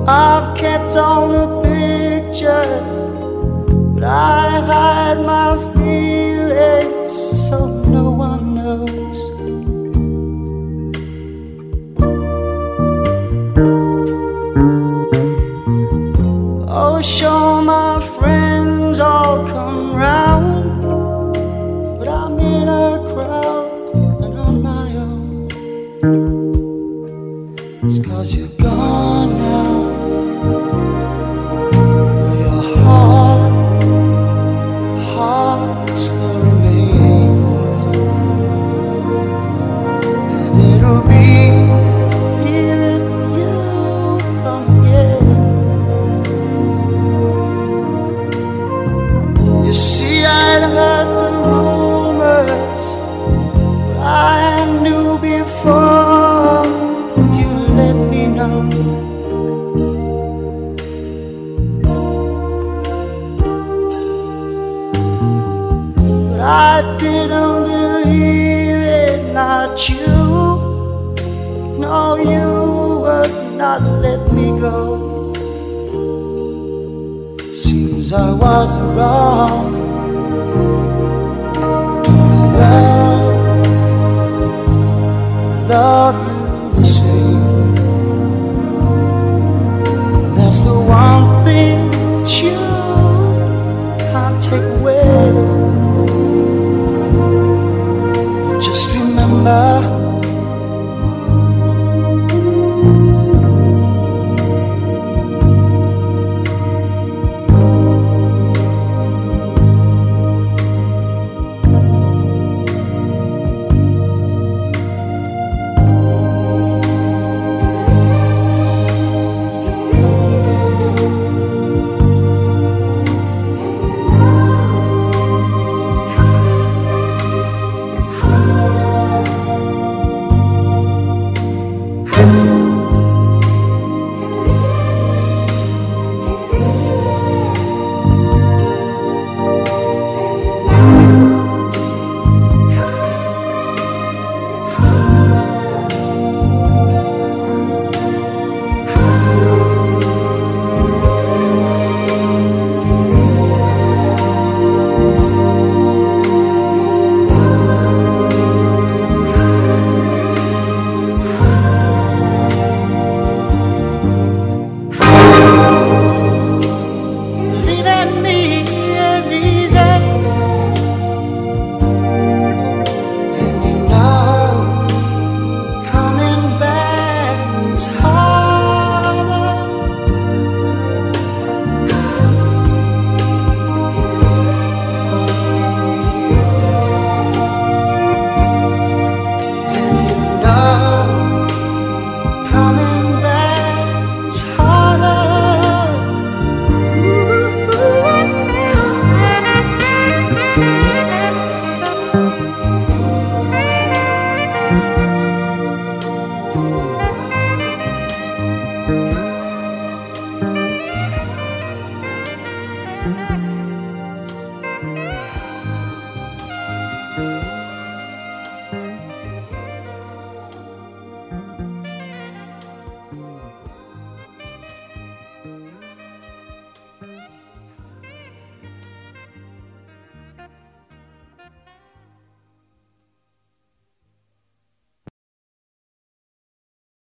I've kept all the pictures, but I hide my feelings so no one knows. Oh, sure, my friends all come round, but I'm in a crowd and on my own. It's 'cause you're gone now, but your heart still remains, and it'll be here if you come again. You see, I'd heard the rumors, but I knew before you let me know. But I didn't believe it, not you. No, you would not let me go. Seems I was wrong.